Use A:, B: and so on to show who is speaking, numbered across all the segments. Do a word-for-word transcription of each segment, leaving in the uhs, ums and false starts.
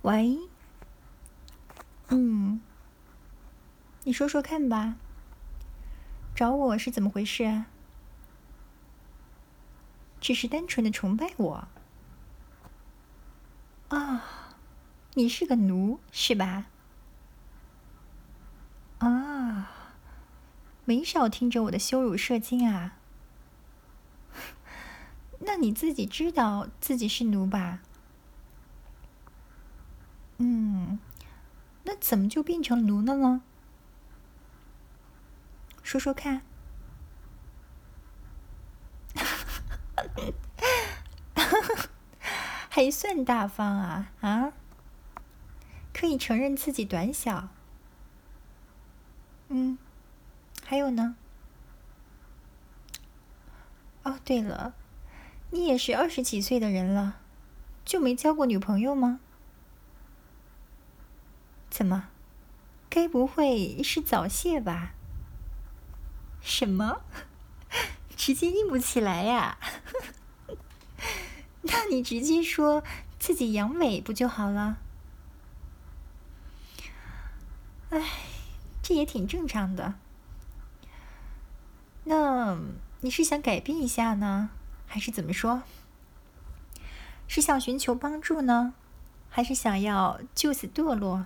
A: 喂，嗯，你说说看吧，找我是怎么回事啊？只是单纯的崇拜我啊？你是个奴是吧？啊，没少听着我的羞辱射精啊？那你自己知道自己是奴吧？嗯，那怎么就变成奴了呢？说说看。还算大方啊啊！可以承认自己短小。嗯，还有呢？哦，对了，你也是二十几岁的人了，就没交过女朋友吗？怎么？该不会是早泄吧？什么？直接硬不起来呀？那你直接说自己阳痿不就好了？唉，这也挺正常的。那你是想改变一下呢，还是怎么说？是想寻求帮助呢，还是想要就此堕落？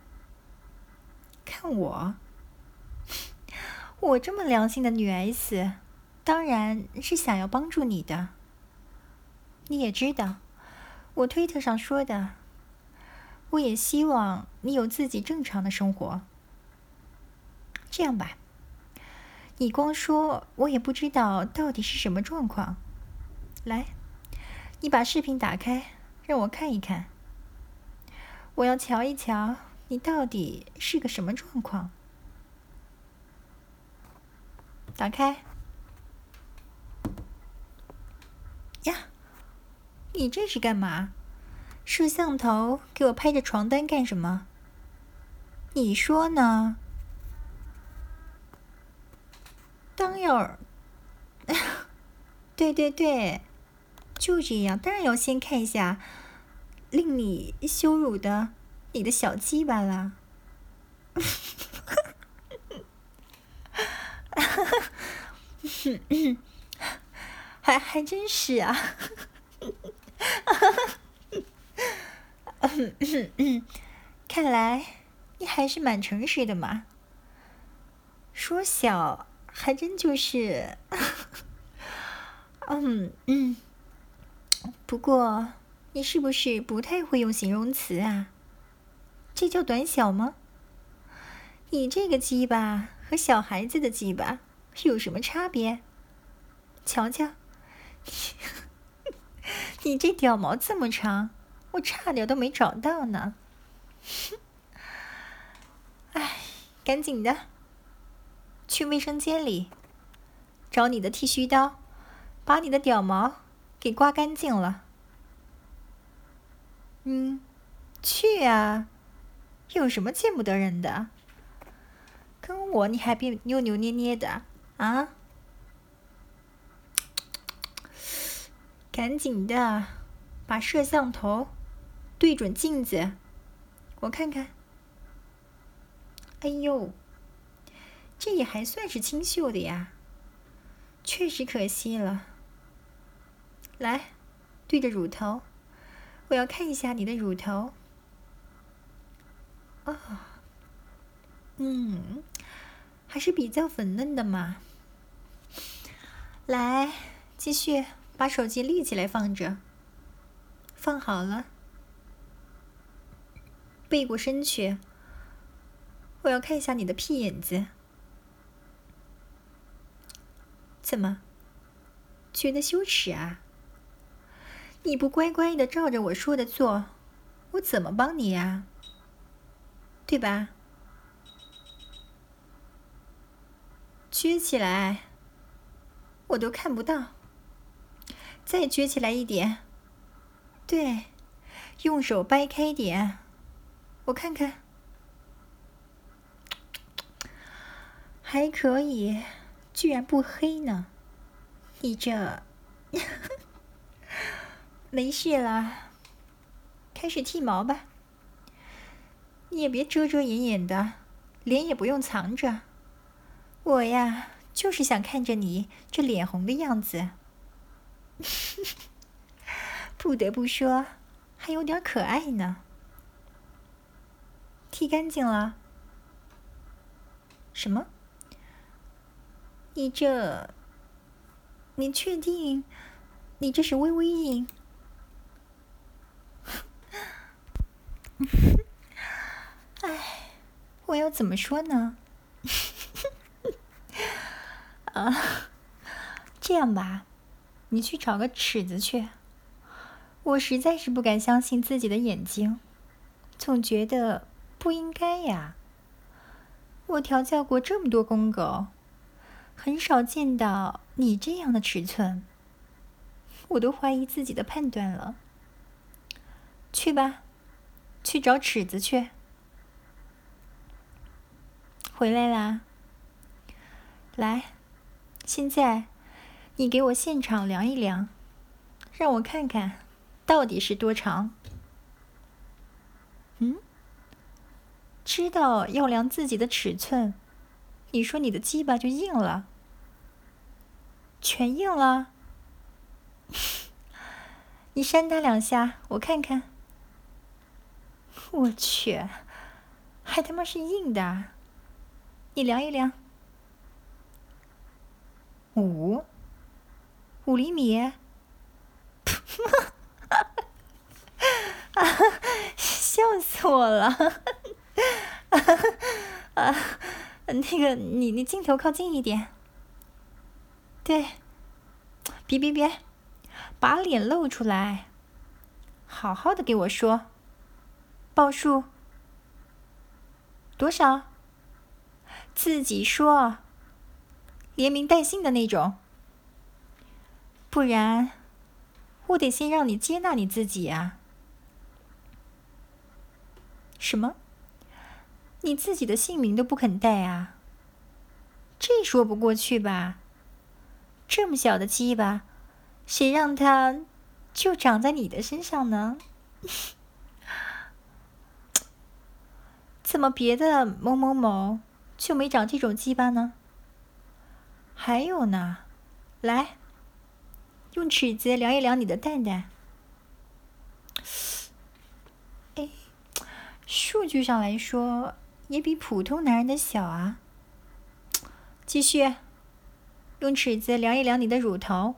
A: 看我，我这么良心的女 S，当然是想要帮助你的。你也知道，我推特上说的，我也希望你有自己正常的生活。这样吧，你光说，我也不知道到底是什么状况。来，你把视频打开，让我看一看。我要瞧一瞧，你到底是个什么状况。打开。呀，你这是干嘛？摄像头给我拍着床单干什么？你说呢？当然，对对对，就这样。当然要先看一下令你羞辱的你的小鸡巴啦。还还真是啊。看来你还是蛮诚实的嘛。说小还真就是，嗯嗯。不过你是不是不太会用形容词啊？这叫短小吗？你这个鸡巴和小孩子的鸡巴有什么差别？瞧瞧，你这屌毛这么长，我差点都没找到呢。哎，赶紧的，去卫生间里找你的剃须刀，把你的屌毛给刮干净了。嗯，去啊！有什么见不得人的？跟我你还别扭扭捏捏的啊！赶紧的，把摄像头对准镜子，我看看。哎呦，这也还算是清秀的呀，确实可惜了。来，对着乳头，我要看一下你的乳头。啊、哦，嗯，还是比较粉嫩的嘛。来，继续把手机立起来放着。放好了，背过身去，我要看一下你的屁眼子。怎么，觉得羞耻啊？你不乖乖的照着我说的做，我怎么帮你呀？对吧？撅起来，我都看不到。再撅起来一点。对，用手掰开点，我看看。还可以，居然不黑呢。你这没事了，开始剃毛吧。 你也别遮遮掩掩的，脸也不用藏着。我呀，就是想看着你这脸红的样子。不得不说，还有点可爱呢。剃干净了？什么？你这……你确定？你这是微微印？哎，我要怎么说呢？啊，这样吧，你去找个尺子去。我实在是不敢相信自己的眼睛，总觉得不应该呀。我调教过这么多公狗，很少见到你这样的尺寸，我都怀疑自己的判断了。去吧，去找尺子去。回来啦。来，现在你给我现场量一量，让我看看到底是多长。嗯？知道要量自己的尺寸，你说你的鸡巴就硬了？全硬了？你扇它两下，我看看。我去，还他妈是硬的！你量一量。五五厘米？啊！笑死我了！啊，那个，你你镜头靠近一点。对，别别别，把脸露出来，好好的给我说。报数多少？自己说，连名带姓的那种，不然我得先让你接纳你自己啊。什么？你自己的姓名都不肯带啊？这说不过去吧？这么小的鸡巴，谁让它就长在你的身上呢？怎么别的某某某就没长这种鸡巴呢？还有呢，来，用尺子量一量你的蛋蛋。哎，数据上来说，也比普通男人的小啊。继续，用尺子量一量你的乳头。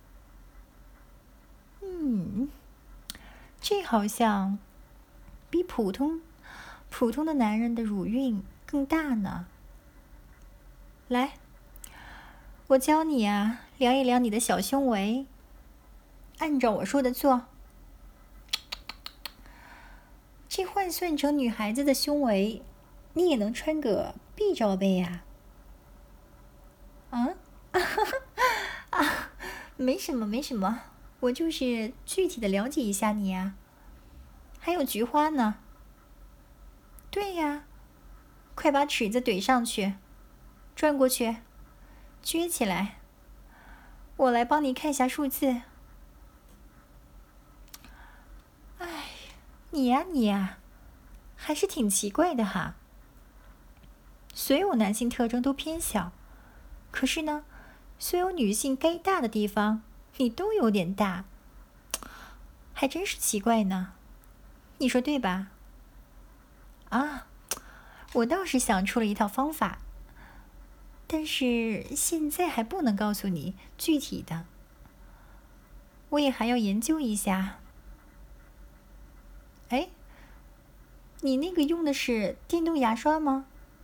A: 嗯，这好像比普通普通的男人的乳晕更大呢。来，我教你啊，量一量你的小胸围，按照我说的做。这换算成女孩子的胸围，你也能穿个 B 罩杯呀？啊？啊，没什么，没什么，我就是具体的了解一下你呀。还有菊花呢。对呀，快把尺子怼上去，转过去，撅起来。我来帮你看一下数字。哎，你呀你呀，还是挺奇怪的哈。所有男性特征都偏小，可是呢，所有女性该大的地方你都有点大，还真是奇怪呢。你说对吧？啊，我倒是想出了一套方法，但是现在还不能告诉你具体的，我也还要研究一下。哎，你那个用的是电动牙刷吗？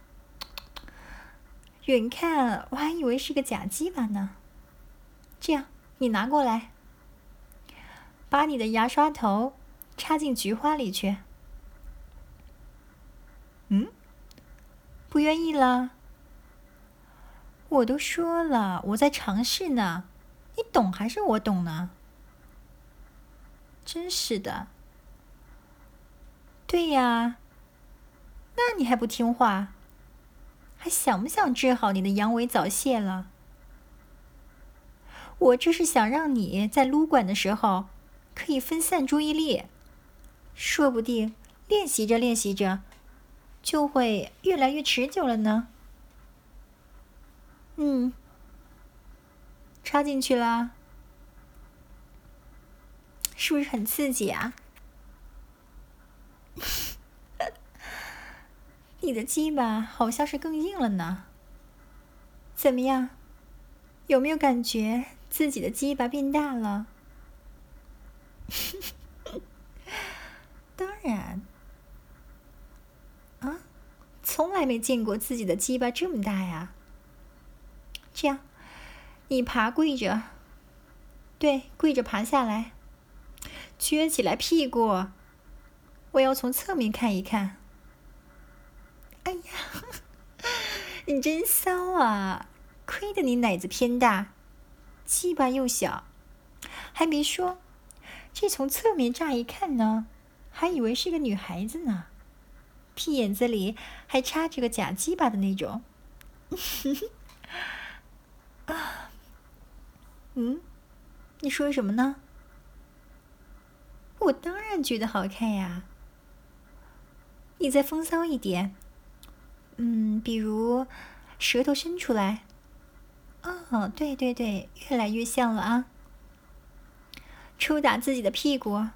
A: 远看我还以为是个假鸡巴呢。这样，你拿过来，把你的牙刷头插进菊花里去。嗯？不愿意了？我都说了，我在尝试呢，你懂还是我懂呢？真是的。对呀，那你还不听话？还想不想治好你的阳痿早泄了？我这是想让你在撸管的时候可以分散注意力，说不定练习着练习着就会越来越持久了呢？嗯，插进去啦，是不是很刺激啊？你的鸡巴好像是更硬了呢。怎么样？有没有感觉自己的鸡巴变大了？当然。啊，从来没见过自己的鸡巴这么大呀。这样，你爬跪着，对，跪着爬下来，撅起来屁股，我要从侧面看一看。哎呀，你真骚啊！亏得你奶子偏大，鸡巴又小。还没说，这从侧面乍一看呢，还以为是个女孩子呢，屁眼子里还插着个假鸡巴的那种。啊，嗯，你说什么呢？我当然觉得好看呀。你再风骚一点，嗯，比如舌头伸出来。哦，对对对，越来越像了啊。抽打自己的屁股。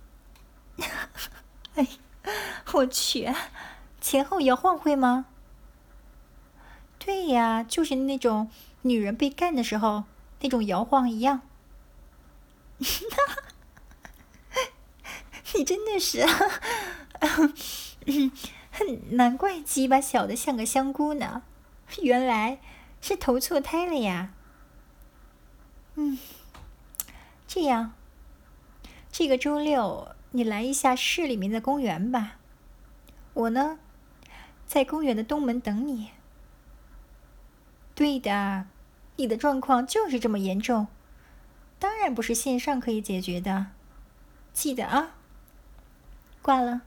A: 哎，我去，前后摇晃会吗？对呀，就是那种女人被干的时候那种摇晃一样。你真的是，难怪鸡巴小的像个香菇呢，原来是投错胎了呀。嗯，这样，这个周六你来一下市里面的公园吧，我呢，在公园的东门等你。对的，你的状况就是这么严重，当然不是线上可以解决的，记得啊。挂了。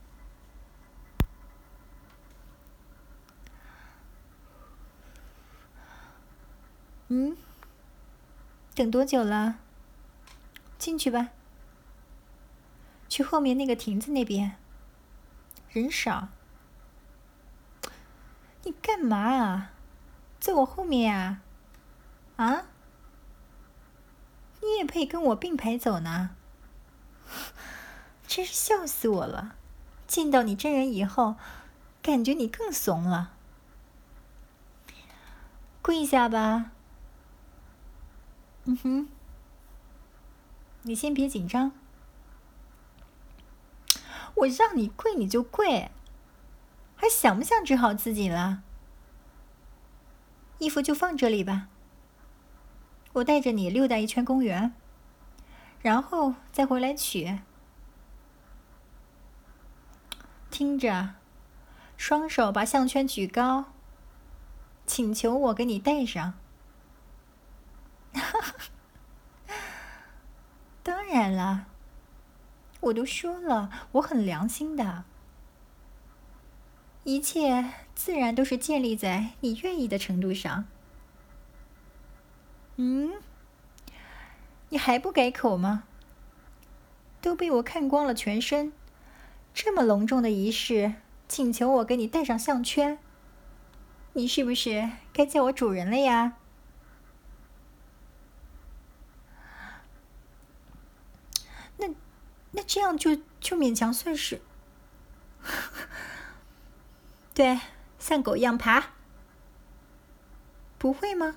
A: 嗯，等多久了？进去吧。去后面那个亭子那边，人少。你干嘛啊？在我后面呀？啊？你也配跟我并排走呢？真是笑死我了！见到你真人以后，感觉你更怂了。跪下吧。嗯哼，你先别紧张。我让你跪你就跪，还想不想治好自己了？衣服就放这里吧，我带着你溜达一圈公园，然后再回来取。听着，双手把项圈举高，请求我给你戴上。当然了，我都说了，我很良心的，一切自然都是建立在你愿意的程度上。嗯，你还不改口吗？都被我看光了全身，这么隆重的仪式，请求我给你戴上项圈，你是不是该叫我主人了呀？那那这样就就勉强算是。对，像狗一样爬。不会吗？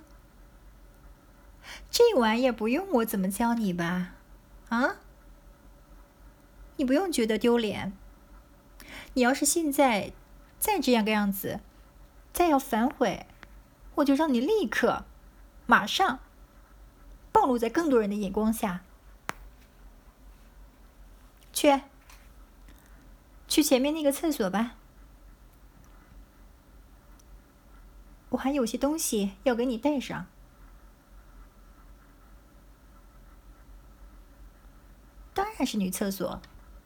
A: 这玩意儿不用我怎么教你吧？啊？你不用觉得丢脸。你要是现在再这样个样子，再要反悔，我就让你立刻、马上暴露在更多人的眼光下。去，去前面那个厕所吧。我还有些东西要给你带上。当然是女厕所。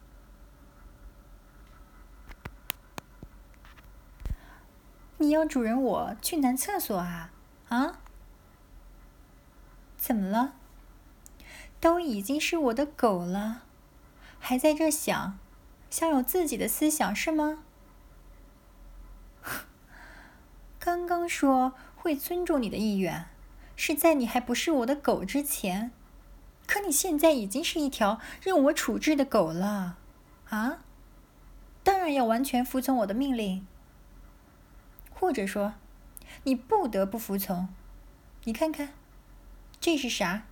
A: 你要主人我去男厕所啊？啊？怎么了？都已经是我的狗了，还在这想，想有自己的思想是吗？ 刚刚说会尊重你的意愿，是在你还不是我的狗之前。可你现在已经是一条任我处置的狗了，啊？当然要完全服从我的命令。或者说，你不得不服从。你看看，这是啥？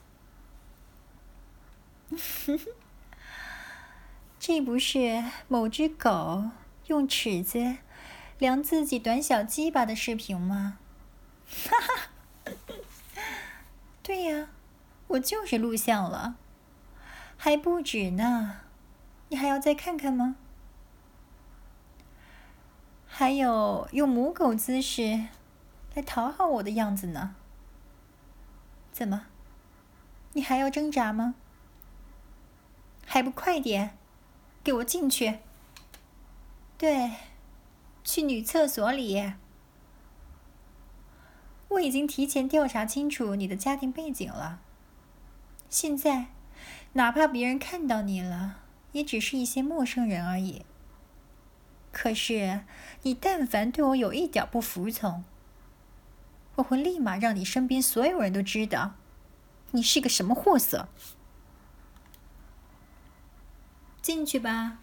A: 这不是某只狗用尺子量自己短小鸡巴的视频吗？哈哈，对呀，我就是录像了，还不止呢。你还要再看看吗？还有用母狗姿势来讨好我的样子呢。怎么？你还要挣扎吗？还不快点，给我进去！对，去女厕所里。我已经提前调查清楚你的家庭背景了。现在，哪怕别人看到你了，也只是一些陌生人而已。可是，你但凡对我有一点不服从，我会立马让你身边所有人都知道，你是个什么货色。进去吧。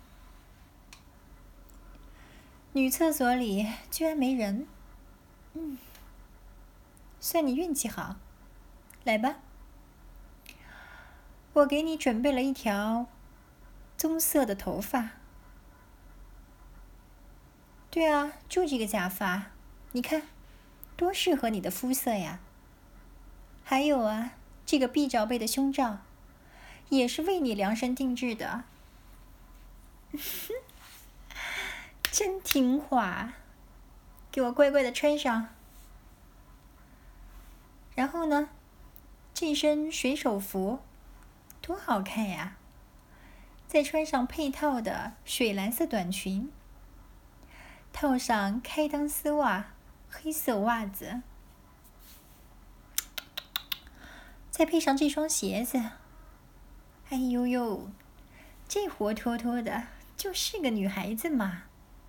A: 女厕所里居然没人，嗯，算你运气好。来吧，我给你准备了一条棕色的头发。对啊，就这个假发，你看，多适合你的肤色呀。还有啊，这个 B 罩杯的胸罩，也是为你量身定制的。真听话，给我乖乖的穿上。然后呢，这身水手服多好看呀！再穿上配套的水蓝色短裙，套上开裆丝袜、黑色袜子，再配上这双鞋子，哎呦呦，这活脱脱的就是个女孩子嘛！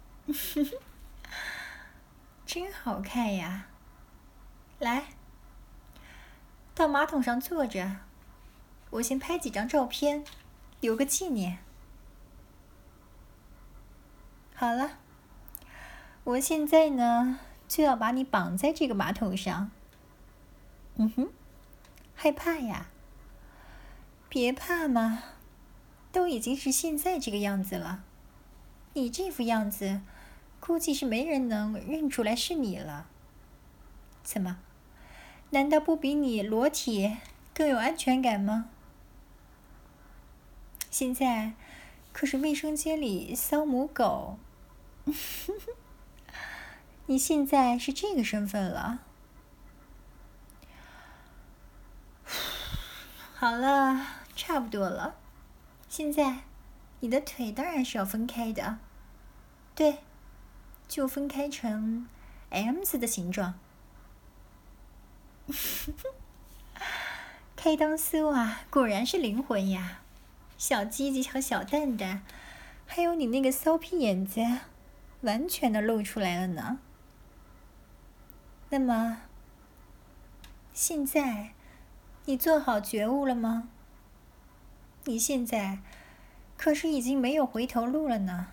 A: 真好看呀！来，到马桶上坐着，我先拍几张照片，留个纪念。好了，我现在呢就要把你绑在这个马桶上。嗯哼，害怕呀？别怕嘛，都已经是现在这个样子了，你这副样子，估计是没人能认出来是你了。怎么？难道不比你裸体更有安全感吗？现在可是卫生间里骚母狗，你现在是这个身份了。好了，差不多了。现在你的腿当然是要分开的，对，就分开成 M 字的形状。开裆丝袜果然是灵魂呀，小鸡鸡和小蛋蛋，还有你那个骚屁眼子，完全的露出来了呢。那么，现在你做好觉悟了吗？你现在可是已经没有回头路了呢。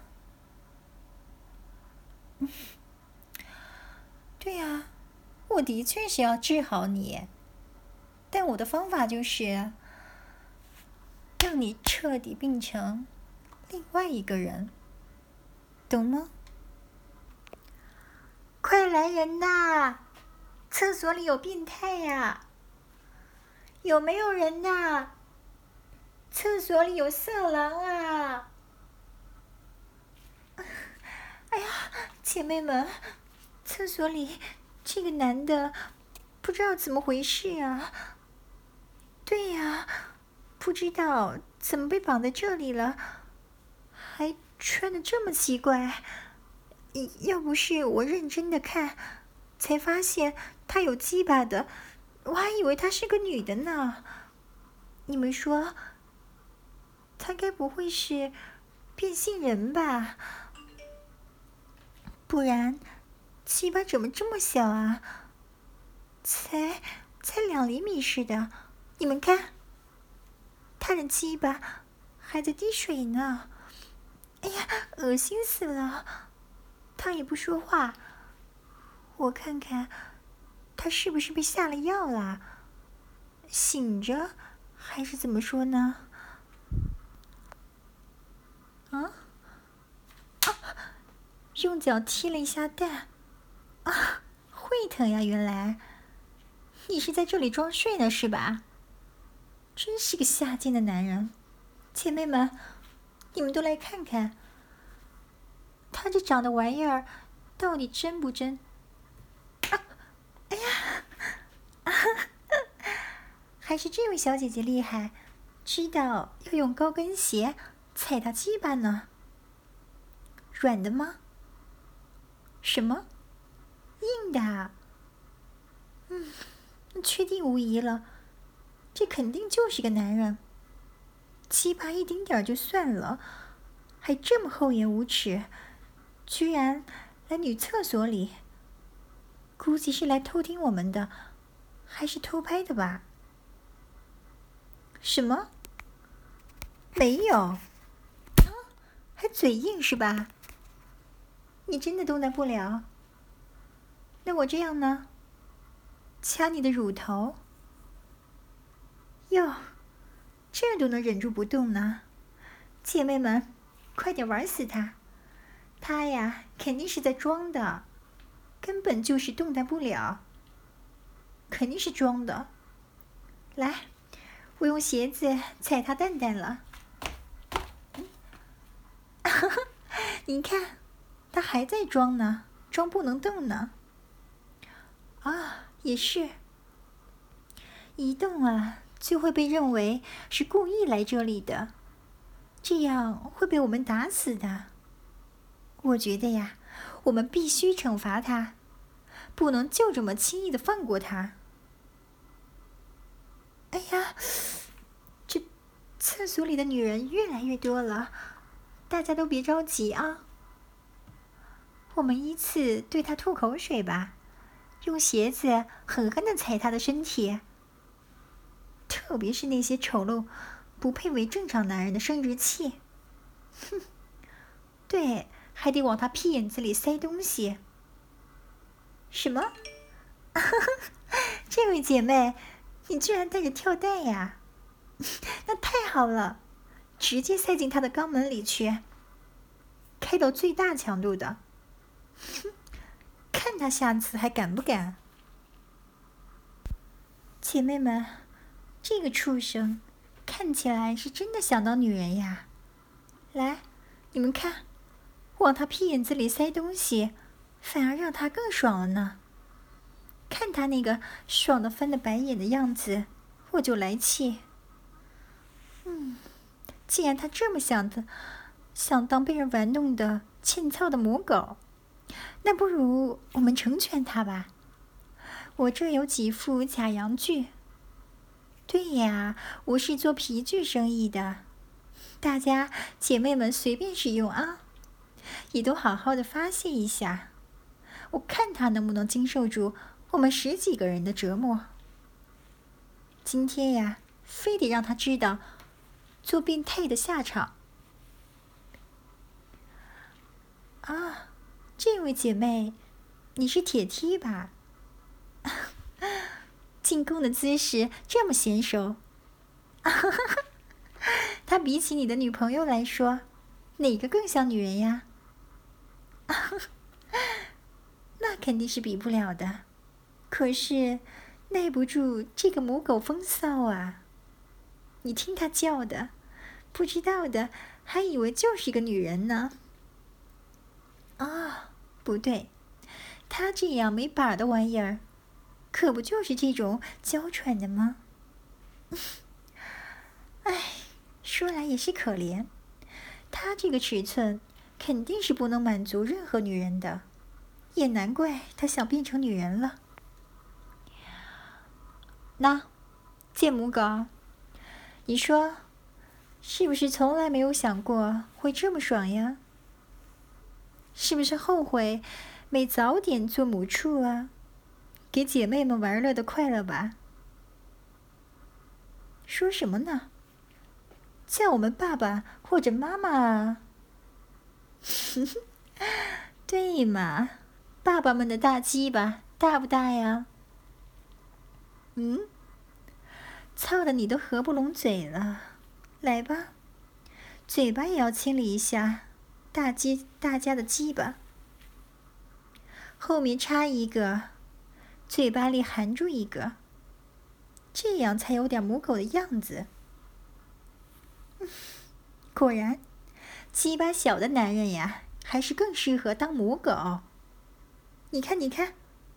A: 对呀，我的确是要治好你，但我的方法就是让你彻底变成另外一个人，懂吗？快来人呐！厕所里有变态呀！有没有人呐？厕所里有色狼啊！哎呀，姐妹们，厕所里这个男的不知道怎么回事啊！对呀，不知道怎么被绑在这里了，还穿得这么奇怪。要不是我认真的看，才发现他有鸡巴的，我还以为他是个女的呢。你们说，他该不会是变性人吧？不然， 鸡巴怎么这么小啊？才才两厘米似的，你们看，他的鸡巴还在滴水呢。哎呀，恶心死了！他也不说话，我看看，他是不是被下了药了？醒着，还是怎么说呢？啊啊！用脚踢了一下蛋，啊，会疼呀！原来你是在这里装睡呢，是吧？真是个下贱的男人！姐妹们，你们都来看看，他这长的玩意儿到底真不真？啊！哎呀！啊！还是这位小姐姐厉害，知道要用高跟鞋踩他鸡巴呢。软的吗？什么？硬的啊？嗯，确定无疑了，这肯定就是个男人。鸡巴一丁点儿就算了，还这么厚颜无耻，居然来女厕所里。估计是来偷听我们的，还是偷拍的吧？什么？没有？啊，还嘴硬是吧？你真的动弹不了？那我这样呢？掐你的乳头？哟，这都能忍住不动呢？姐妹们，快点玩死他！他呀，肯定是在装的，根本就是动弹不了，肯定是装的。来，我用鞋子踩他蛋蛋了。你看，他还在装呢，装不能动呢。啊，也是，一动啊就会被认为是故意来这里的，这样会被我们打死的。我觉得呀，我们必须惩罚他，不能就这么轻易的放过他。哎呀，这厕所里的女人越来越多了，大家都别着急啊。我们依次对他吐口水吧，用鞋子狠狠的踩他的身体，特别是那些丑陋、不配为正常男人的生殖器。哼，对，还得往他屁眼子里塞东西。什么？这位姐妹，你居然带着跳蛋呀？那太好了，直接塞进他的肛门里去，开到最大强度的。哼，看他下次还敢不敢？姐妹们，这个畜生看起来是真的想当女人呀！来，你们看，往他屁眼子里塞东西，反而让他更爽了呢。看他那个爽的翻了白眼的样子，我就来气。嗯，既然他这么想的，想当被人玩弄的欠操的母狗，那不如我们成全他吧。我这有几副假洋具。对呀，我是做皮具生意的，大家姐妹们随便使用啊，也都好好的发泄一下。我看他能不能经受住我们十几个人的折磨。今天呀，非得让他知道做变态的下场。啊，这位姐妹，你是铁梯吧？进攻的姿势这么娴熟，她比起你的女朋友来说，哪个更像女人呀？那肯定是比不了的，可是耐不住这个母狗风骚啊！你听她叫的，不知道的还以为就是个女人呢。啊，不对，她这样没把的玩意儿，可不就是这种娇喘的吗？唉，说来也是可怜，她这个尺寸肯定是不能满足任何女人的，也难怪她想变成女人了。那，贱母狗，你说，是不是从来没有想过会这么爽呀？是不是后悔没早点做母畜啊，给姐妹们玩乐的快乐吧？说什么呢？叫我们爸爸或者妈妈啊？对嘛，爸爸们的大鸡巴大不大呀？嗯，操的你都合不拢嘴了，来吧，嘴巴也要清理一下大鸡大家的鸡巴，后面插一个，嘴巴里含住一个，这样才有点母狗的样子。果然，鸡巴小的男人呀，还是更适合当母狗。你看，你看，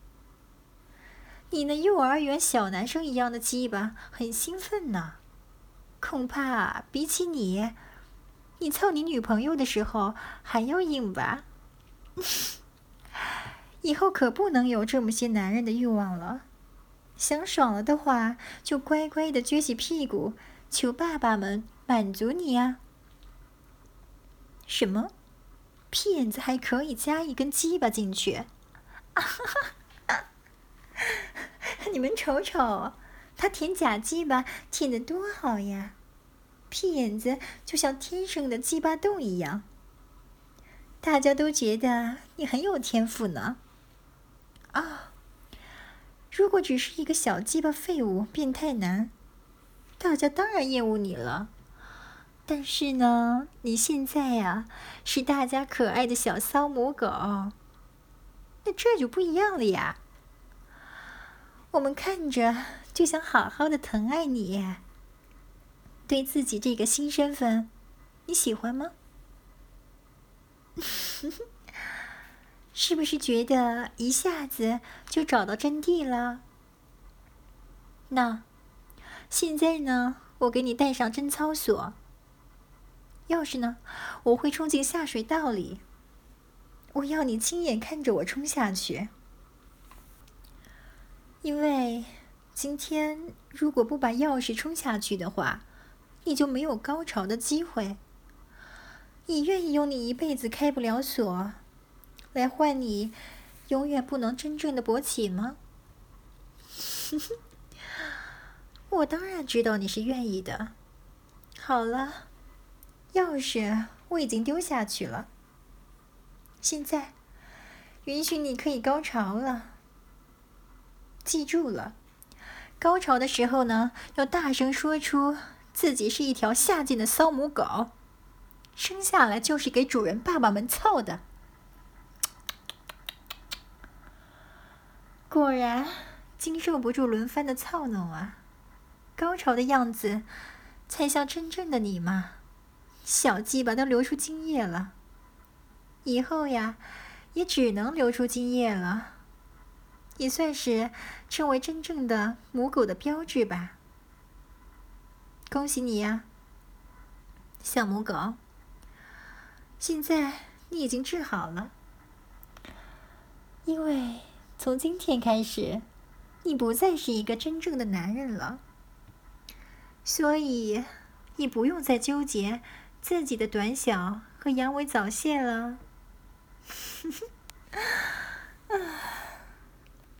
A: 你那幼儿园小男生一样的鸡巴很兴奋呢。恐怕比起你，你操你女朋友的时候还要硬吧？以后可不能有这么些男人的欲望了。想爽了的话，就乖乖的撅起屁股，求爸爸们满足你呀。什么？屁眼子还可以加一根鸡巴进去？你们瞅瞅，他舔假鸡巴舔得多好呀！屁眼子就像天生的鸡巴洞一样。大家都觉得你很有天赋呢。啊，如果只是一个小鸡巴废物、变态男，大家当然厌恶你了。但是呢，你现在呀，是大家可爱的小骚母狗，那这就不一样了呀。我们看着就想好好的疼爱你。对自己这个新身份，你喜欢吗？是不是觉得一下子就找到真谛了？那现在呢，我给你带上贞操锁。钥匙呢，我会冲进下水道里。我要你亲眼看着我冲下去。因为今天如果不把钥匙冲下去的话，你就没有高潮的机会。你愿意用你一辈子开不了锁，来换你永远不能真正的勃起吗？我当然知道你是愿意的。好了，钥匙我已经丢下去了。现在，允许你可以高潮了。记住了，高潮的时候呢，要大声说出自己是一条下贱的骚母狗，生下来就是给主人爸爸们操的。果然，经受不住轮番的操弄啊！高潮的样子，才像真正的你嘛！小鸡巴都流出精液了，以后呀，也只能流出精液了。也算是成为真正的母狗的标志吧。恭喜你呀，小母狗！现在你已经治好了，因为从今天开始，你不再是一个真正的男人了，所以你不用再纠结自己的短小和阳痿早泄了。